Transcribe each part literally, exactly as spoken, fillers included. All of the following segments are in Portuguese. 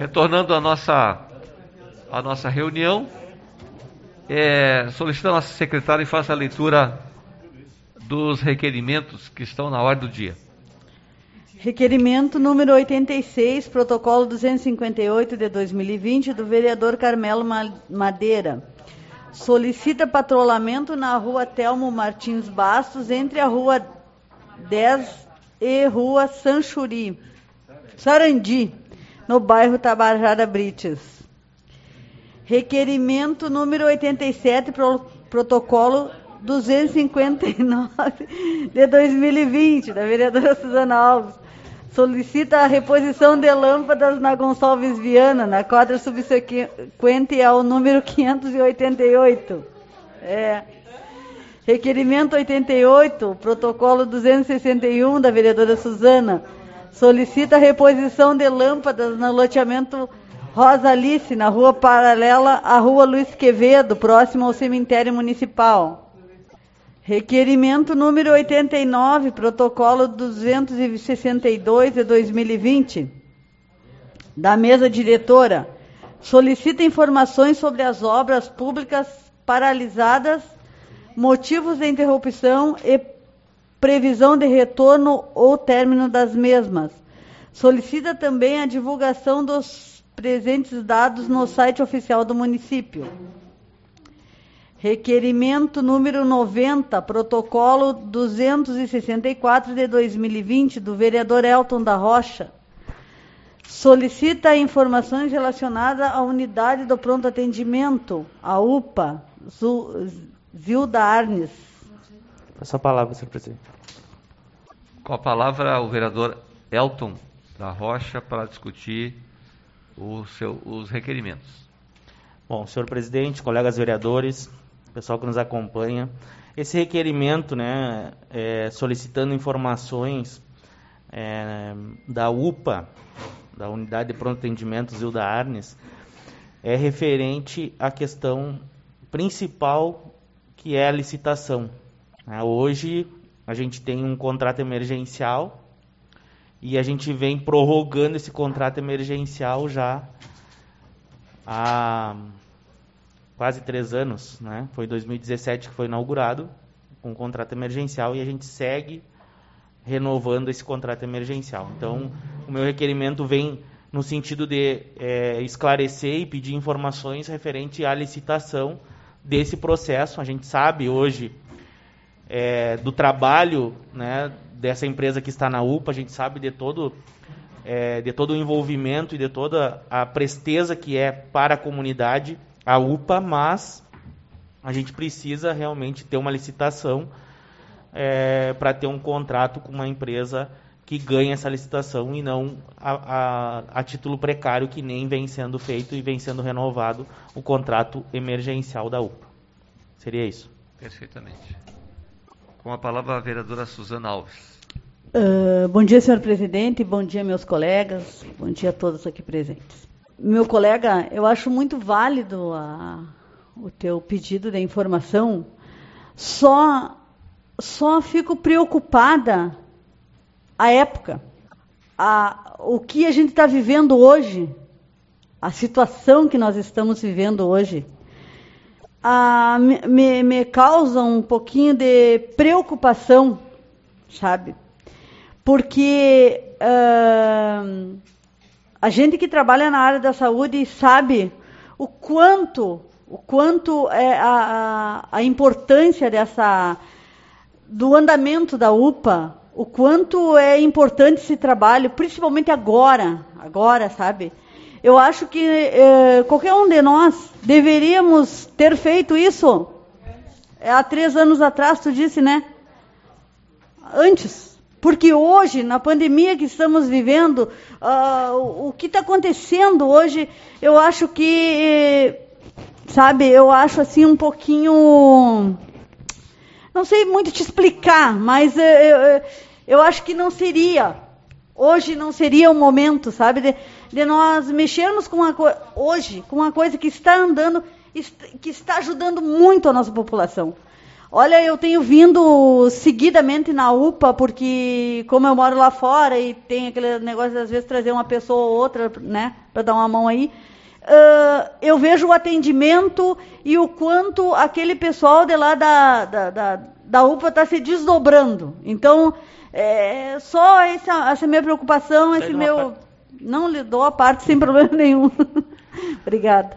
Retornando à nossa, à nossa reunião, é, solicitando a nossa secretária e faça a leitura dos requerimentos que estão na ordem do dia. Requerimento número oitenta e seis, protocolo duzentos e cinquenta e oito de dois mil e vinte, do vereador Carmelo Madeira. Solicita patrulhamento na rua Telmo Martins Bastos, entre a rua dez e rua Sanchuri, Sarandi, no bairro Tabajara Brites. Requerimento número oitenta e sete, pro, protocolo duzentos e cinquenta e nove de dois mil e vinte, da vereadora Suzana Alves. Solicita a reposição de lâmpadas na Gonçalves Viana, na quadra subsequente ao número quinhentos e oitenta e oito. É. Requerimento oitenta e oito, protocolo duzentos e sessenta e um, da vereadora Suzana. Solicita a reposição de lâmpadas no loteamento Rosa Alice, na rua paralela à rua Luiz Quevedo, próximo ao cemitério municipal. Requerimento número oitenta e nove, protocolo duzentos e sessenta e dois de dois mil e vinte, da mesa diretora. Solicita informações sobre as obras públicas paralisadas, motivos de interrupção e previsão de retorno ou término das mesmas. Solicita também a divulgação dos presentes dados no site oficial do município. Requerimento número noventa, protocolo duzentos e sessenta e quatro de dois mil e vinte, do vereador Elton da Rocha. Solicita informações relacionadas à unidade do pronto atendimento, a U P A, Zilda Arnes. Passa a palavra, senhor presidente. Com a palavra, o vereador Elton da Rocha para discutir o seu, os requerimentos. Bom, senhor presidente, colegas vereadores, pessoal que nos acompanha, esse requerimento, né, é, solicitando informações é, da U P A, da Unidade de Pronto Atendimento Zilda Arnes, é referente à questão principal, que é a licitação. Hoje a gente tem um contrato emergencial e a gente vem prorrogando esse contrato emergencial já há quase três anos, né? Foi em dois mil e dezessete que foi inaugurado um contrato emergencial e a gente segue renovando esse contrato emergencial. Então, o meu requerimento vem no sentido de é, esclarecer e pedir informações referente à licitação desse processo. A gente sabe hoje é, do trabalho, né, dessa empresa que está na U P A, a gente sabe de todo, é, de todo o envolvimento e de toda a presteza que é para a comunidade a U P A, mas a gente precisa realmente ter uma licitação é, para ter um contrato com uma empresa que ganhe essa licitação e não a, a, a título precário, que nem vem sendo feito e vem sendo renovado o contrato emergencial da U P A. Seria isso. Perfeitamente. Com a palavra a vereadora Suzana Alves. Uh, bom dia, senhor presidente, bom dia, meus colegas, bom dia a todos aqui presentes. Meu colega, eu acho muito válido a, o teu pedido de informação, só, só fico preocupada a época, a, o que a gente está vivendo hoje, a situação que nós estamos vivendo hoje, a, me, me causa um pouquinho de preocupação, sabe? Porque uh, a gente que trabalha na área da saúde sabe o quanto, o quanto é a, a, a importância dessa, do andamento da U P A, o quanto é importante esse trabalho, principalmente agora, agora, sabe? Eu acho que eh, qualquer um de nós deveríamos ter feito isso há três anos atrás, tu disse, né? Antes. Porque hoje, na pandemia que estamos vivendo, uh, o, o que está acontecendo hoje, eu acho que, sabe, eu acho assim um pouquinho... Não sei muito te explicar, mas eu, eu, eu acho que não seria, hoje não seria o momento, sabe, de, de nós mexermos com uma coisa, hoje, com uma coisa que está andando, que está ajudando muito a nossa população. Olha, eu tenho vindo seguidamente na U P A, porque como eu moro lá fora e tem aquele negócio de às vezes trazer uma pessoa ou outra, né, para dar uma mão aí, uh, eu vejo o atendimento e o quanto aquele pessoal de lá da, da, da, da U P A está se desdobrando. Então, é, só essa, essa minha preocupação, esse meu... Não lhe dou a parte sem problema nenhum. Obrigada.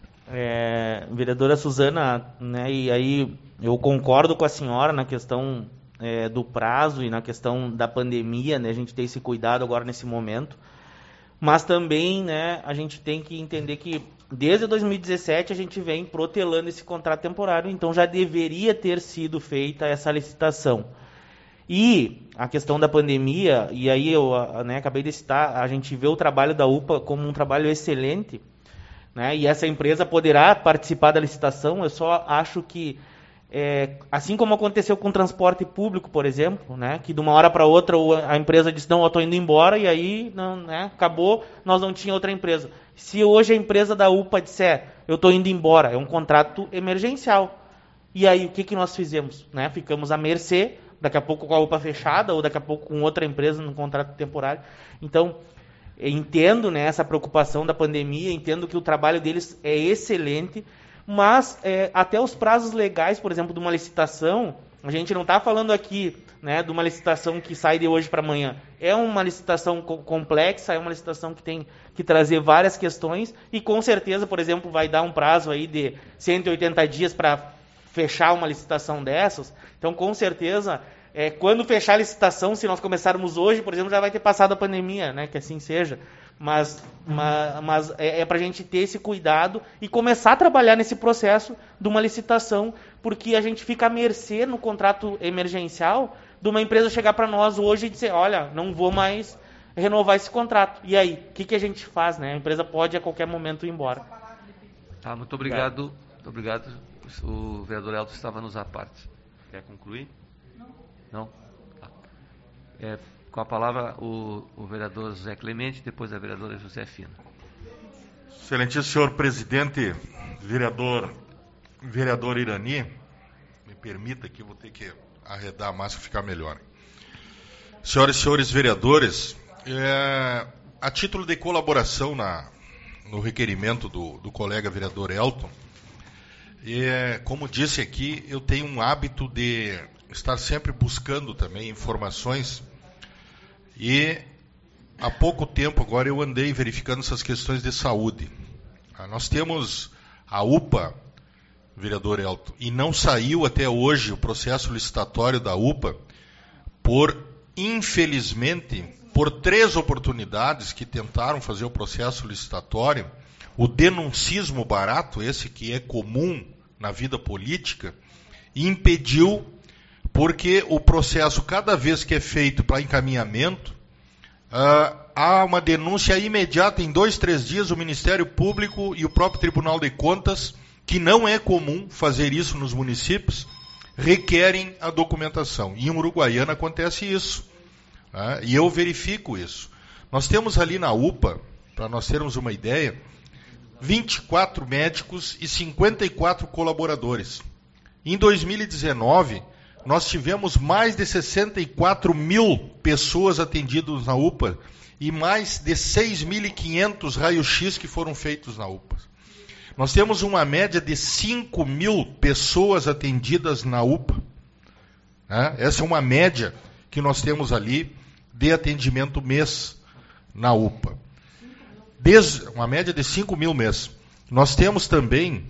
É, vereadora Suzana, né, e aí eu concordo com a senhora na questão é, do prazo e na questão da pandemia, né, a gente ter esse cuidado agora nesse momento, mas também, né, a gente tem que entender que desde dois mil e dezessete a gente vem protelando esse contrato temporário, então já deveria ter sido feita essa licitação. E a questão da pandemia, e aí eu né, acabei de citar, a gente vê o trabalho da U P A como um trabalho excelente, né, e essa empresa poderá participar da licitação. Eu só acho que, é, assim como aconteceu com o transporte público, por exemplo, né, que de uma hora para outra a empresa disse, não, eu estou indo embora, e aí não, né, acabou, nós não tínhamos outra empresa. Se hoje a empresa da U P A disser, eu estou indo embora, é um contrato emergencial. E aí o que, que nós fizemos? Né? Ficamos à mercê, daqui a pouco com a U P A fechada, ou daqui a pouco com outra empresa no contrato temporário. Então, entendo, né, essa preocupação da pandemia, entendo que o trabalho deles é excelente, mas é, até os prazos legais, por exemplo, de uma licitação, a gente não está falando aqui, né, de uma licitação que sai de hoje para amanhã. É uma licitação co- complexa, é uma licitação que tem que trazer várias questões e, com certeza, por exemplo, vai dar um prazo aí de cento e oitenta dias para fechar uma licitação dessas. Então, com certeza, é, quando fechar a licitação, se nós começarmos hoje, por exemplo, já vai ter passado a pandemia, né, que assim seja. Mas, mas, mas é, é para a gente ter esse cuidado e começar a trabalhar nesse processo de uma licitação, porque a gente fica à mercê no contrato emergencial de uma empresa chegar para nós hoje e dizer, olha, não vou mais renovar esse contrato. E aí, o que, que a gente faz? Né? A empresa pode a qualquer momento ir embora. Tá, muito obrigado. Muito obrigado. O vereador Elton estava nos apartes. Quer concluir? Não. Não? Tá. É, com a palavra o, o vereador José Clemente, depois a vereadora Josefina. Excelentíssimo senhor presidente, vereador, vereador Irani, me permita que eu vou ter que arredar mais para ficar melhor. Senhoras e senhores vereadores, é, a título de colaboração na, no requerimento do, do colega vereador Elton, é, como disse aqui, eu tenho um hábito de estar sempre buscando também informações e há pouco tempo agora eu andei verificando essas questões de saúde. Ah, nós temos a U P A, vereador Elton, e não saiu até hoje o processo licitatório da U P A por, infelizmente, por três oportunidades que tentaram fazer o processo licitatório, o denuncismo barato, esse que é comum na vida política, impediu, porque o processo, cada vez que é feito para encaminhamento, uh, há uma denúncia imediata, em dois, três dias, o Ministério Público e o próprio Tribunal de Contas, que não é comum fazer isso nos municípios, requerem a documentação. E em Uruguaiana acontece isso. Né? E eu verifico isso. Nós temos ali na U P A, para nós termos uma ideia, vinte e quatro médicos e cinquenta e quatro colaboradores. Em dois mil e dezenove, nós tivemos mais de sessenta e quatro mil pessoas atendidas na U P A e mais de seis mil e quinhentos raios-x que foram feitos na U P A. Nós temos uma média de cinco mil pessoas atendidas na U P A. Né? Essa é uma média que nós temos ali de atendimento mês na U P A. Desde, uma média de cinco mil mês. Nós temos também,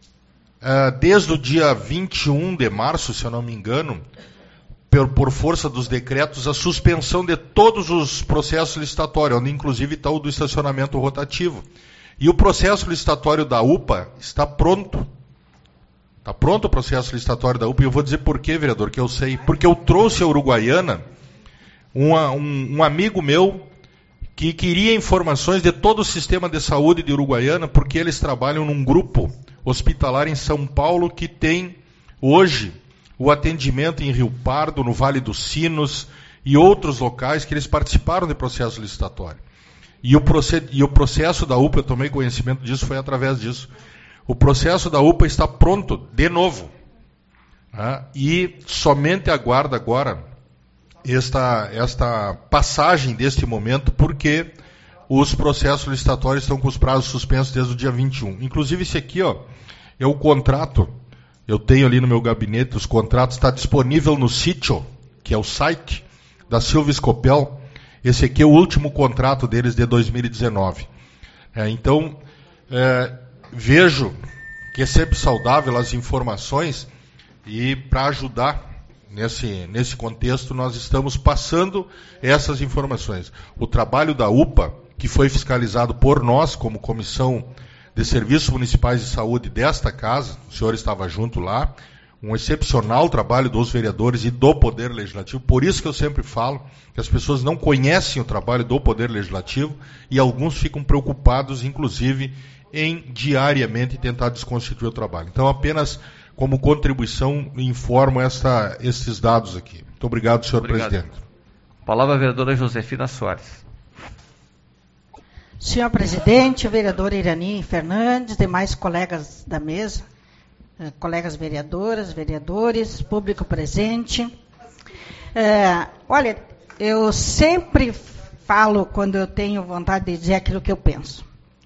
uh, desde o dia vinte e um de março, se eu não me engano, por, por força dos decretos, a suspensão de todos os processos licitatórios, onde inclusive está o do estacionamento rotativo. E o processo licitatório da U P A está pronto. Está pronto o processo licitatório da U P A. E eu vou dizer por quê, vereador, que eu sei. Porque eu trouxe a Uruguaiana uma, um, um amigo meu que queria informações de todo o sistema de saúde de Uruguaiana, porque eles trabalham num grupo hospitalar em São Paulo que tem hoje o atendimento em Rio Pardo, no Vale dos Sinos e outros locais que eles participaram do processo licitatório. E o, proced... e o processo da U P A, eu tomei conhecimento disso, foi através disso. O processo da U P A está pronto, de novo. Né? E somente aguarda agora esta, esta passagem deste momento, porque os processos licitatórios estão com os prazos suspensos desde o dia vinte e um. Inclusive, esse aqui, ó, é o contrato. Eu tenho ali no meu gabinete os contratos, está disponível no sítio, que é o site da Silva Scopel. Esse aqui é o último contrato deles de dois mil e dezenove. É, então, é, vejo que é sempre saudável as informações e para ajudar nesse, nesse contexto nós estamos passando essas informações. O trabalho da U P A, que foi fiscalizado por nós como Comissão de Serviços Municipais de Saúde desta casa, o senhor estava junto lá, um excepcional trabalho dos vereadores e do Poder Legislativo, por isso que eu sempre falo que as pessoas não conhecem o trabalho do Poder Legislativo e alguns ficam preocupados, inclusive, em diariamente tentar desconstituir o trabalho. Então, apenas como contribuição, informo esta, esses dados aqui. Muito obrigado, senhor obrigado. Presidente. Palavra a vereadora Josefina Soares. Senhor presidente, o vereador Irani Fernandes, demais colegas da mesa, colegas vereadoras, vereadores, público presente. É, olha, eu sempre falo quando eu tenho vontade de dizer aquilo que eu penso.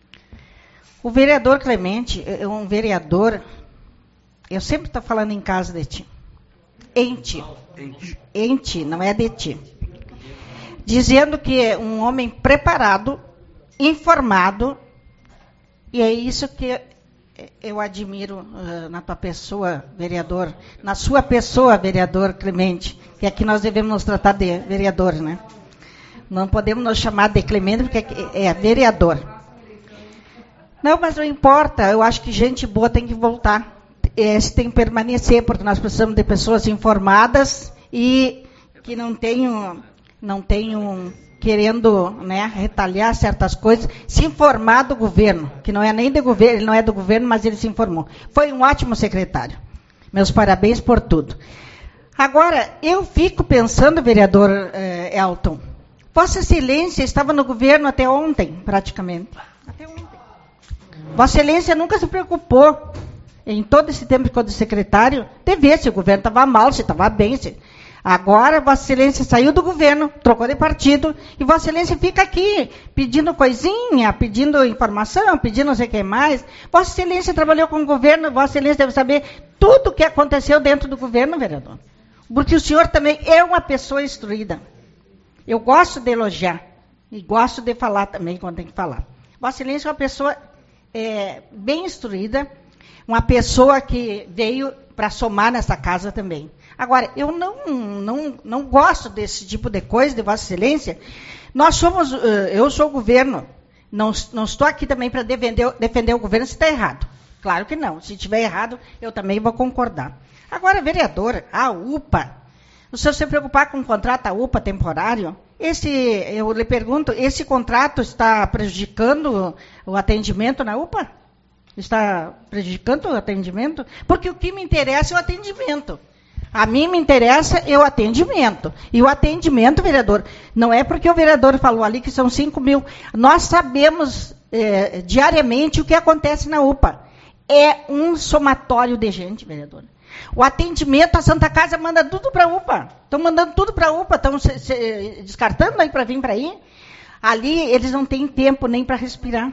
O vereador Clemente é um vereador, eu sempre estou falando em casa de ti, em ti, em ti, não é de ti, dizendo que é um homem preparado, informado, e é isso que eu admiro uh, na tua pessoa, vereador, na sua pessoa, vereador Clemente, que aqui nós devemos nos tratar de vereador, né? Não podemos nos chamar de Clemente porque é vereador. Não, mas não importa, eu acho que gente boa tem que voltar, esse tem que permanecer, porque nós precisamos de pessoas informadas e que não tenham, não tenham querendo, né, retalhar certas coisas, se informar do governo, que não é nem do governo, ele não é do governo, mas ele se informou. Foi um ótimo secretário. Meus parabéns por tudo. Agora, eu fico pensando, vereador eh, Elton, Vossa Excelência estava no governo até ontem, praticamente. Até ontem. Vossa Excelência nunca se preocupou, em todo esse tempo que ficou de secretário, de ver se o governo estava mal, se estava bem, se... Agora, Vossa Excelência saiu do governo, trocou de partido, e Vossa Excelência fica aqui, pedindo coisinha, pedindo informação, pedindo não sei o que mais. Vossa Excelência trabalhou com o governo, Vossa Excelência deve saber tudo o que aconteceu dentro do governo, vereador. Porque o senhor também é uma pessoa instruída. Eu gosto de elogiar, e gosto de falar também quando tem que falar. Vossa Excelência é uma pessoa é, bem instruída, uma pessoa que veio para somar nessa casa também. Agora, eu não, não, não gosto desse tipo de coisa, de Vossa Excelência. Nós somos, eu sou o governo, não, não estou aqui também para defender, defender o governo se está errado. Claro que não, se estiver errado, eu também vou concordar. Agora, vereador, a U P A, o senhor se preocupar com o contrato da U P A temporário, esse, eu lhe pergunto, esse contrato está prejudicando o atendimento na U P A? Está prejudicando o atendimento? Porque o que me interessa é o atendimento. A mim me interessa é o atendimento. E o atendimento, vereador, não é porque o vereador falou ali que são cinco mil. Nós sabemos é, diariamente o que acontece na U P A. É um somatório de gente, vereador. O atendimento, a Santa Casa manda tudo para a U P A. Estão mandando tudo para a U P A, estão se, se, descartando aí para vir para aí. Ali eles não têm tempo nem para respirar.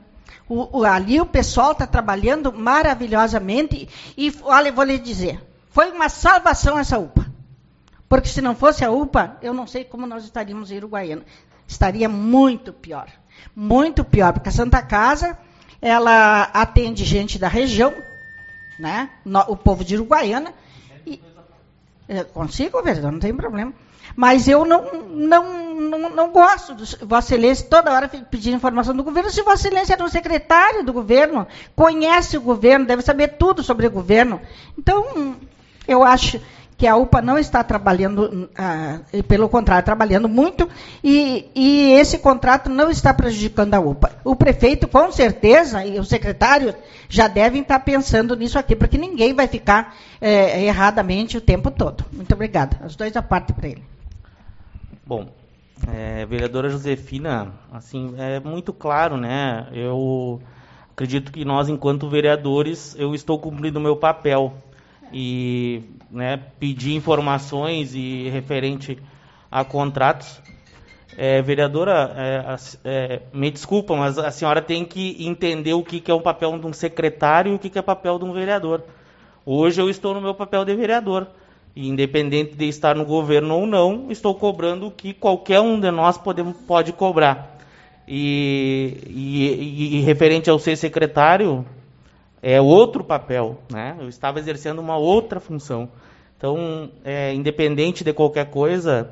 O, o, ali o pessoal está trabalhando maravilhosamente. E, olha, eu vou lhe dizer, foi uma salvação essa U P A. Porque se não fosse a U P A, eu não sei como nós estaríamos em Uruguaiana. Estaria muito pior. Muito pior, porque a Santa Casa, ela atende gente da região, né? O povo de Uruguaiana. E, eu consigo, vereador, não tem problema. Mas eu não, não, não, não gosto de Vossa Excelência toda hora pedindo informação do governo. Se Vossa Excelência era um secretário do governo, conhece o governo, deve saber tudo sobre o governo. Então, eu acho que a U P A não está trabalhando, ah, pelo contrário, trabalhando muito, e, e esse contrato não está prejudicando a U P A. O prefeito, com certeza, e o secretário já devem estar pensando nisso aqui, porque ninguém vai ficar é, erradamente o tempo todo. Muito obrigada. As duas à parte para ele. Bom, é, vereadora Josefina, assim, é muito claro, né? Eu acredito que nós, enquanto vereadores, eu estou cumprindo o meu papel. e, né, pedir informações e referente a contratos. É, vereadora, é, é, me desculpa, mas a senhora tem que entender o que, que é o papel de um secretário e o que, que é o papel de um vereador. Hoje eu estou no meu papel de vereador. E, independente de estar no governo ou não, estou cobrando o que qualquer um de nós podemos, pode cobrar. E, e, e referente ao ser secretário, é outro papel, né? Eu estava exercendo uma outra função. Então, é, independente de qualquer coisa,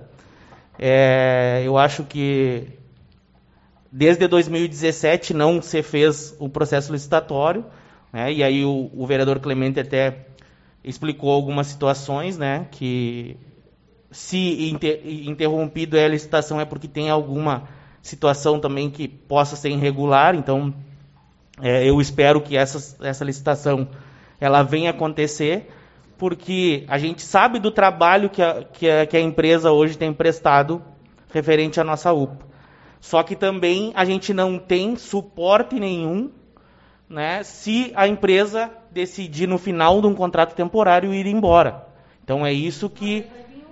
é, eu acho que desde dois mil e dezessete não se fez o processo licitatório, né? E aí o, o vereador Clemente até explicou algumas situações, né? Que se inter, interrompido a licitação é porque tem alguma situação também que possa ser irregular. Então, é, eu espero que essa, essa licitação ela venha acontecer, porque a gente sabe do trabalho que a, que a, que a empresa hoje tem prestado referente à nossa U P A. Só que também a gente não tem suporte nenhum, né, se a empresa decidir no final de um contrato temporário ir embora. Então é isso que...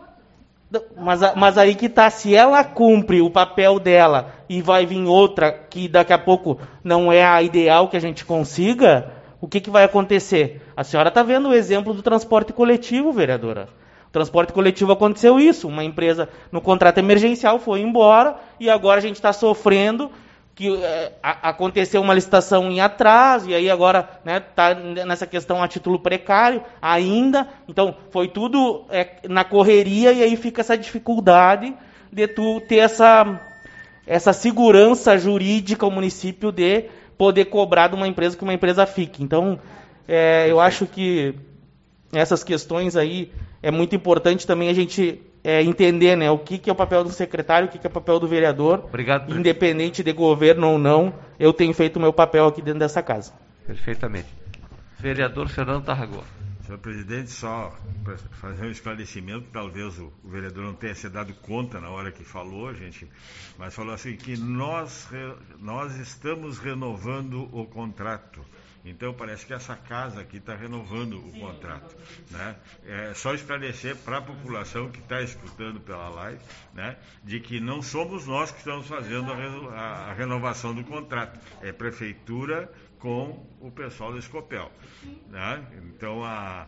Mas, mas aí que está, se ela cumpre o papel dela e vai vir outra que daqui a pouco não é a ideal que a gente consiga, o que, que vai acontecer? A senhora está vendo o exemplo do transporte coletivo, vereadora. O transporte coletivo aconteceu isso, uma empresa no contrato emergencial foi embora e agora a gente está sofrendo que é, a, aconteceu uma licitação em atraso, e aí agora está, né, nessa questão a título precário ainda. Então, foi tudo é, na correria, e aí fica essa dificuldade de tu ter essa, essa segurança jurídica ao município de poder cobrar de uma empresa que uma empresa fique. Então, é, eu acho que essas questões aí é muito importante também a gente é, entender, né, o que, que é o papel do secretário, o que, que é o papel do vereador. Obrigado. Independente de governo ou não, eu tenho feito o meu papel aqui dentro dessa casa. Perfeitamente. Vereador Fernando Tarragó. Senhor presidente, só para fazer um esclarecimento, talvez o, o vereador não tenha se dado conta na hora que falou, gente, mas falou assim que nós, nós estamos renovando o contrato. Então, parece que essa casa aqui está renovando o contrato, né? É só esclarecer para a população que está escutando pela live, né, de que não somos nós que estamos fazendo a, reno, a, a renovação do contrato. É prefeitura com o pessoal da Escopel, né? Então, a,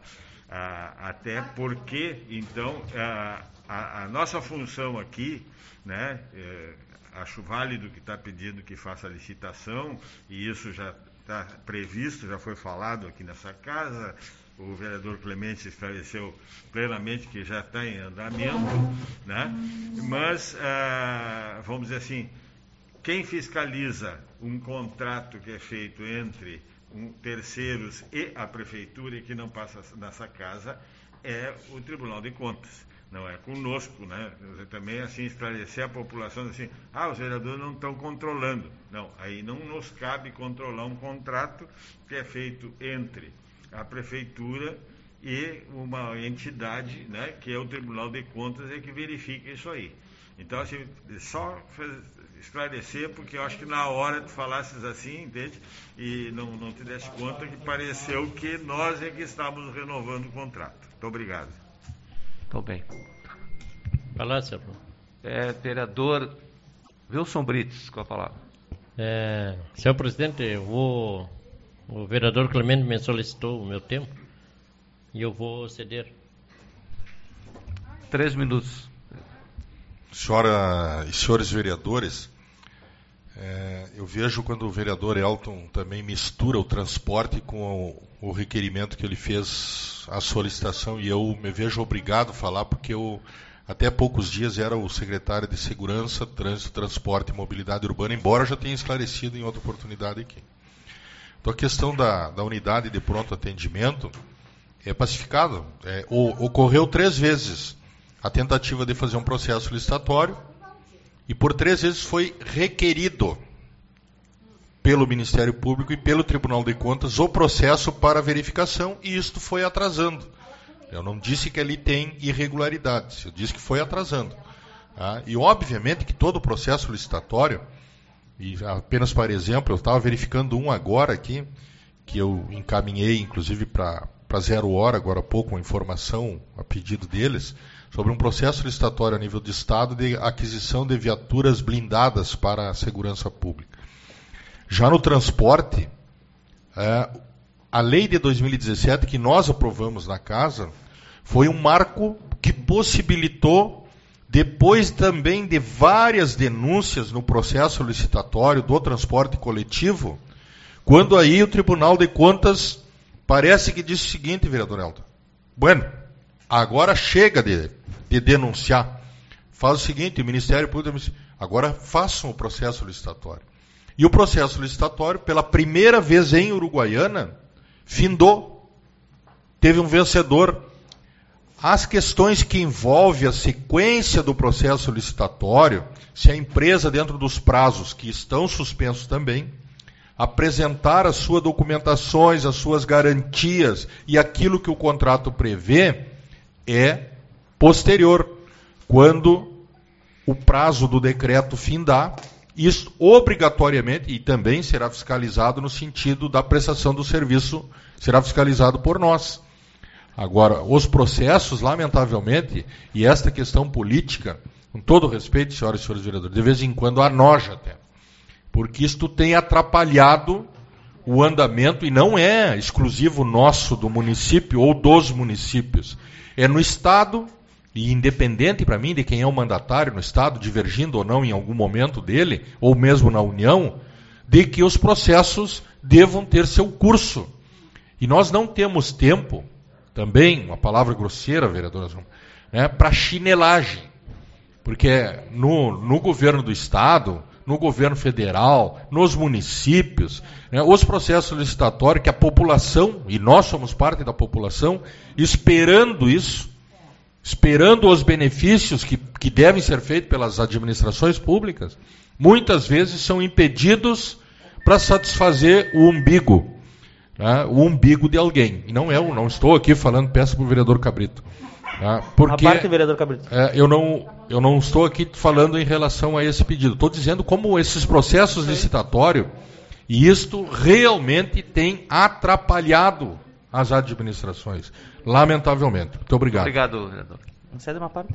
a, até porque, então, a, a, a nossa função aqui, né, é, acho válido que está pedindo que faça a licitação, e isso já está previsto, já foi falado aqui nessa casa. O vereador Clemente esclareceu plenamente que já está em andamento, né? Mas, ah, vamos dizer assim, quem fiscaliza um contrato que é feito entre um, terceiros e a prefeitura e que não passa nessa casa é o Tribunal de Contas. Não é conosco, né? Também, assim, esclarecer a população, assim, ah, os vereadores não estão controlando. Não, aí não nos cabe controlar um contrato que é feito entre a prefeitura e uma entidade, né, que é o Tribunal de Contas, é que verifica isso aí. Então, assim, só esclarecer, porque eu acho que na hora tu falasses assim, entende? E não, não te desse conta que pareceu que nós é que estávamos renovando o contrato. Muito obrigado. Estou bem. Vai lá, senhor. É, vereador Wilson Brites, com a palavra. É, senhor presidente, eu vou, o vereador Clemente me solicitou o meu tempo e eu vou ceder. Três minutos. Senhora e senhores vereadores, é, eu vejo quando o vereador Elton também mistura o transporte com o, o requerimento que ele fez, a solicitação, e eu me vejo obrigado a falar, porque eu até há poucos dias era o secretário de Segurança, Trânsito, Transporte e Mobilidade Urbana, embora eu já tenha esclarecido em outra oportunidade aqui. Então a questão da, da unidade de pronto atendimento é pacificada. É, o, ocorreu três vezes a tentativa de fazer um processo licitatório, e por três vezes foi requerido pelo Ministério Público e pelo Tribunal de Contas o processo para verificação, e isto foi atrasando. Eu não disse que ali tem irregularidades, eu disse que foi atrasando. Tá? E obviamente que todo o processo licitatório, e apenas para exemplo, eu estava verificando um agora aqui, que eu encaminhei inclusive para para Zero Hora, agora há pouco, uma informação a pedido deles, sobre um processo licitatório a nível de Estado de aquisição de viaturas blindadas para a segurança pública. Já no transporte, é, a lei de dois mil e dezessete, que nós aprovamos na Casa, foi um marco que possibilitou, depois também de várias denúncias no processo licitatório do transporte coletivo, quando aí o Tribunal de Contas parece que disse o seguinte, vereador Elton, bueno, agora chega de, de denunciar, faz o seguinte, o Ministério Público, agora façam o processo licitatório. E o processo licitatório, pela primeira vez em Uruguaiana, findou, teve um vencedor. As questões que envolvem a sequência do processo licitatório, se a empresa, dentro dos prazos que estão suspensos também, apresentar as suas documentações, as suas garantias e aquilo que o contrato prevê, é posterior, quando o prazo do decreto findar, isso obrigatoriamente, e também será fiscalizado no sentido da prestação do serviço, será fiscalizado por nós. Agora, os processos, lamentavelmente, e esta questão política, com todo respeito, senhoras e senhores vereadores, de vez em quando anoja até, porque isto tem atrapalhado o andamento, e não é exclusivo nosso do município ou dos municípios, é no Estado, e independente para mim de quem é o mandatário no Estado, divergindo ou não em algum momento dele, ou mesmo na União, de que os processos devam ter seu curso. E nós não temos tempo, também, uma palavra grosseira, vereador, né, para chinelagem. Porque no, no governo do Estado, no governo federal, nos municípios, né, os processos licitatórios que a população, e nós somos parte da população, esperando isso, esperando os benefícios que, que devem ser feitos pelas administrações públicas, muitas vezes são impedidos para satisfazer o umbigo, né, o umbigo de alguém. E não eu, não estou aqui falando, peço para o vereador Cabrito. Né, porque a parte, vereador Cabrito. É, eu, não, eu não estou aqui falando em relação a esse pedido. Estou dizendo como esses processos licitatórios, e isto realmente tem atrapalhado as administrações, lamentavelmente. Muito obrigado. Obrigado, vereador. Cede uma parte.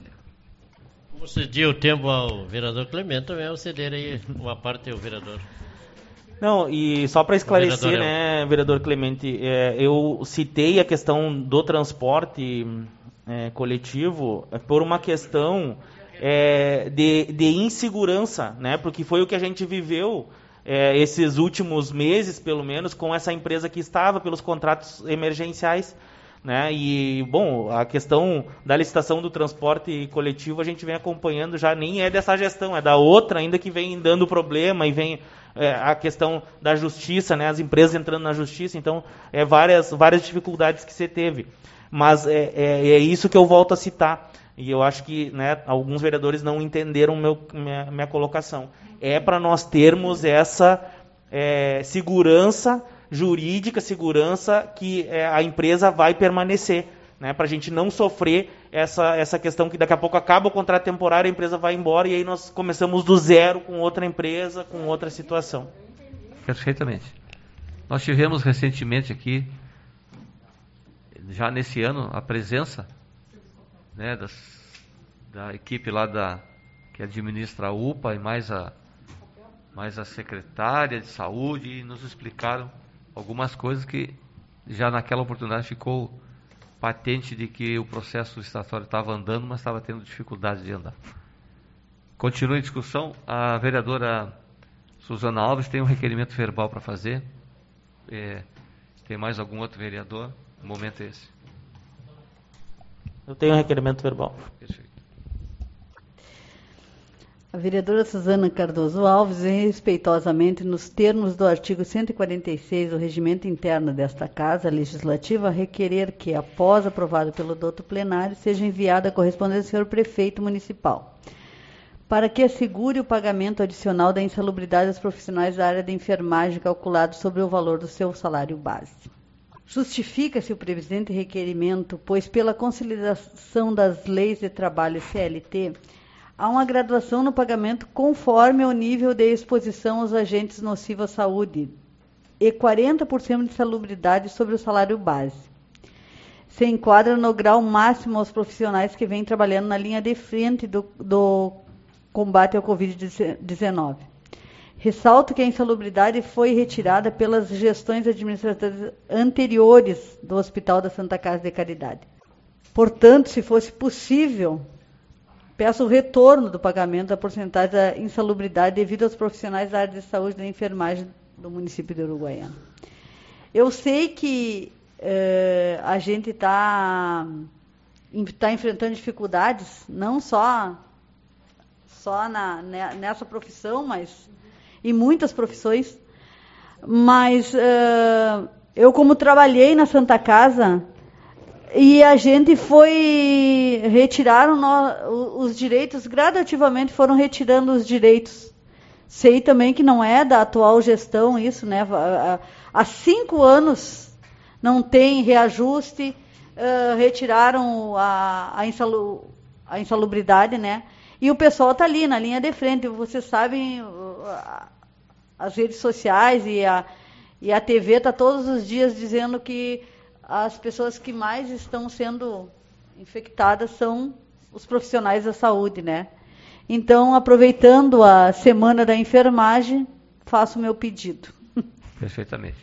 Como cedi o tempo ao vereador Clemente, também eu ceder aí uma parte ao vereador. Não, e só para esclarecer, vereador né, vereador Clemente, é, eu citei a questão do transporte é, coletivo por uma questão é, de, de insegurança, né, porque foi o que a gente viveu é, esses últimos meses, pelo menos, com essa empresa que estava pelos contratos emergenciais. Né? E, bom, a questão da licitação do transporte coletivo a gente vem acompanhando já, nem é dessa gestão, é da outra ainda que vem dando problema e vem é, a questão da justiça, né? As empresas entrando na justiça, então é várias, várias dificuldades que você teve. Mas é, é, é isso que eu volto a citar, e eu acho que, né, alguns vereadores não entenderam meu, minha, minha colocação. É para nós termos essa é, segurança jurídica, segurança que é, a empresa vai permanecer, né, para a gente não sofrer essa, essa questão que daqui a pouco acaba o contrato temporário, a empresa vai embora e aí nós começamos do zero com outra empresa, com outra situação. Perfeitamente. Nós tivemos recentemente aqui, já nesse ano, a presença, né, das, da equipe lá da, que administra a U P A e mais a, mais a secretária de saúde, e nos explicaram algumas coisas que já naquela oportunidade ficou patente de que o processo licitatório estava andando, mas estava tendo dificuldade de andar. Continua em discussão. A vereadora Suzana Alves tem um requerimento verbal para fazer. É, tem mais algum outro vereador? O momento é esse. Eu tenho um requerimento verbal. Perfeito. A vereadora Suzana Cardoso Alves vem respeitosamente, nos termos do artigo cento e quarenta e seis do Regimento Interno desta Casa Legislativa, requerer que, após aprovado pelo douto plenário, seja enviada a correspondência ao senhor prefeito municipal, para que assegure o pagamento adicional da insalubridade aos profissionais da área de enfermagem calculado sobre o valor do seu salário base. Justifica-se o presente requerimento, pois pela consolidação das leis de trabalho C L T, há uma graduação no pagamento conforme ao nível de exposição aos agentes nocivos à saúde e quarenta por cento de salubridade sobre o salário base. se enquadra no grau máximo aos profissionais que vêm trabalhando na linha de frente do, do combate ao covid dezenove. Ressalto que a insalubridade foi retirada pelas gestões administrativas anteriores do Hospital da Santa Casa de Caridade. Portanto, se fosse possível, peço o retorno do pagamento da porcentagem da insalubridade devido aos profissionais da área de saúde e da enfermagem do município de Uruguaiana. Eu sei que eh, a gente está tá enfrentando dificuldades, não só, só na, nessa profissão, mas em muitas profissões, mas uh, eu como trabalhei na Santa Casa e a gente foi, retiraram no, os direitos, gradativamente foram retirando os direitos. Sei também que não é da atual gestão isso, né? Há cinco anos não tem reajuste, uh, retiraram a, a, insalu, a insalubridade, né? E o pessoal está ali, na linha de frente. Vocês sabem, as redes sociais e a, e a T V está todos os dias dizendo que as pessoas que mais estão sendo infectadas são os profissionais da saúde, né? Então, aproveitando a Semana da Enfermagem, faço o meu pedido. Perfeitamente.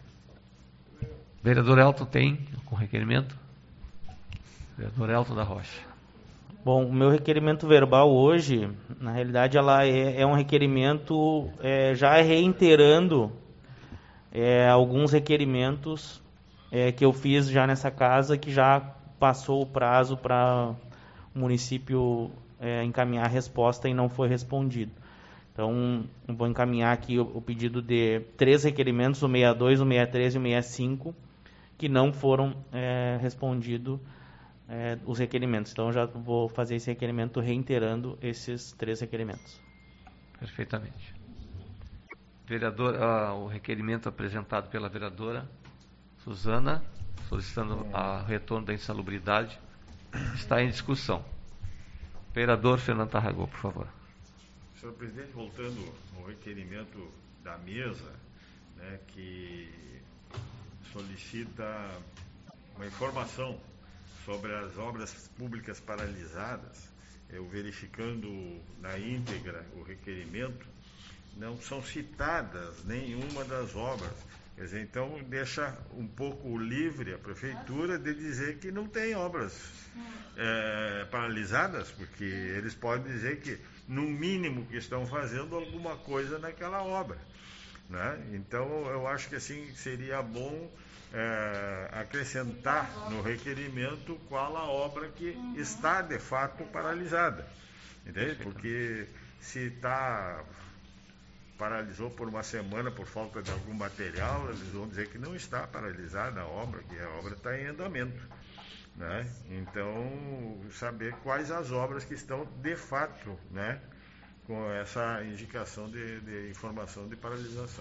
Vereador Elton tem com requerimento? Vereador Elton da Rocha. Bom, o meu requerimento verbal hoje, na realidade, ela é, é um requerimento é, já reiterando é, alguns requerimentos é, que eu fiz já nessa casa, que já passou o prazo para o município é, encaminhar a resposta e não foi respondido. Então, eu vou encaminhar aqui o, o pedido de três requerimentos, o sessenta e dois, o sessenta e três e o sessenta e cinco, que não foram é, respondidos. É, os requerimentos. Então, eu já vou fazer esse requerimento reiterando esses três requerimentos. Perfeitamente. Vereador, uh, o requerimento apresentado pela vereadora Suzana, solicitando o retorno da insalubridade, está em discussão. Vereador Fernando Tarragó, por favor. Senhor presidente, voltando ao requerimento da mesa, né, que solicita uma informação sobre as obras públicas paralisadas, eu verificando na íntegra o requerimento, não são citadas nenhuma das obras. Quer dizer, então deixa um pouco livre a prefeitura de dizer que não tem obras é, paralisadas, porque eles podem dizer que, no mínimo, que estão fazendo alguma coisa naquela obra, né? Então, eu acho que assim seria bom É, acrescentar no requerimento qual a obra que está de fato paralisada, entende? Porque se está paralisou por uma semana por falta de algum material, eles vão dizer que não está paralisada a obra, que a obra está em andamento, né? Então, saber quais as obras que estão de fato, né, com essa indicação de, de informação de paralisação.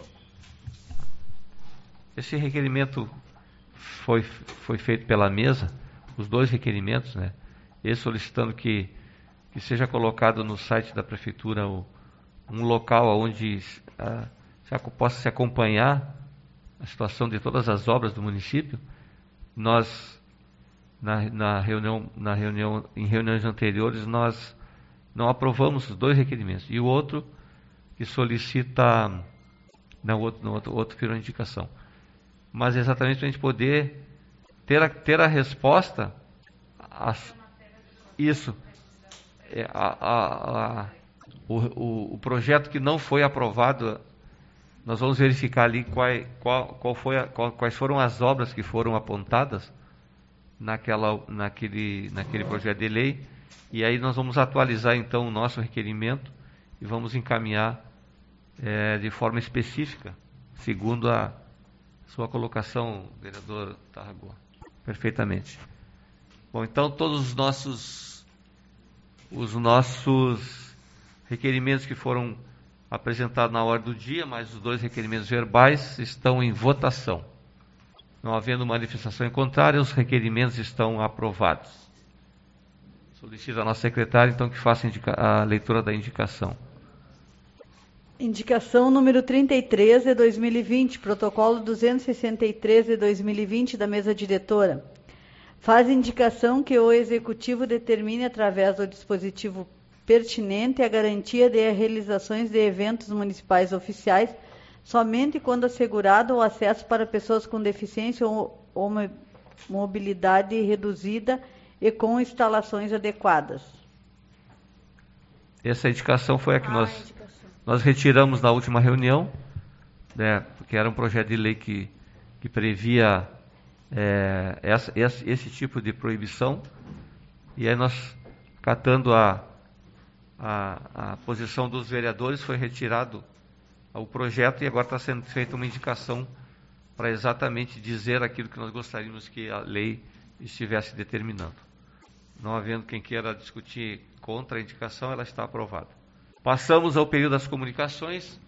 Esse requerimento foi, foi feito pela mesa, os dois requerimentos, né? Esse solicitando que, que seja colocado no site da prefeitura o, um local onde a, se, possa se acompanhar a situação de todas as obras do município. Nós, na, na reunião, na reunião, em reuniões anteriores, nós não aprovamos os dois requerimentos. E o outro que solicita, não, outro, não, outro, outro virou indicação. Mas exatamente para a gente poder ter a, ter a resposta, a, isso, é, a, a, a, o, o projeto que não foi aprovado, nós vamos verificar ali qual, qual, qual foi a, qual, quais foram as obras que foram apontadas naquela, naquele, naquele projeto de lei, e aí nós vamos atualizar então o nosso requerimento e vamos encaminhar é, de forma específica, segundo a sua colocação, vereador Tarragó. Perfeitamente. Bom, então todos os nossos, os nossos requerimentos que foram apresentados na ordem do dia, mais os dois requerimentos verbais, estão em votação. Não havendo manifestação em contrário, os requerimentos estão aprovados. Solicito a nossa secretária, então, que faça a leitura da indicação. Indicação número trinta e três de dois mil e vinte, protocolo duzentos e sessenta e três de dois mil e vinte da mesa diretora. faz indicação que o Executivo determine, através do dispositivo pertinente, a garantia de realizações de eventos municipais oficiais somente quando assegurado o acesso para pessoas com deficiência ou, ou mobilidade reduzida e com instalações adequadas. Essa indicação foi a que ah, nós, a nós retiramos na última reunião, né, porque era um projeto de lei que, que previa é, essa, esse, esse tipo de proibição, e aí nós, catando a, a, a posição dos vereadores, foi retirado o projeto e agora está sendo feita uma indicação para exatamente dizer aquilo que nós gostaríamos que a lei estivesse determinando. Não havendo quem queira discutir contra a indicação, ela está aprovada. Passamos ao período das comunicações.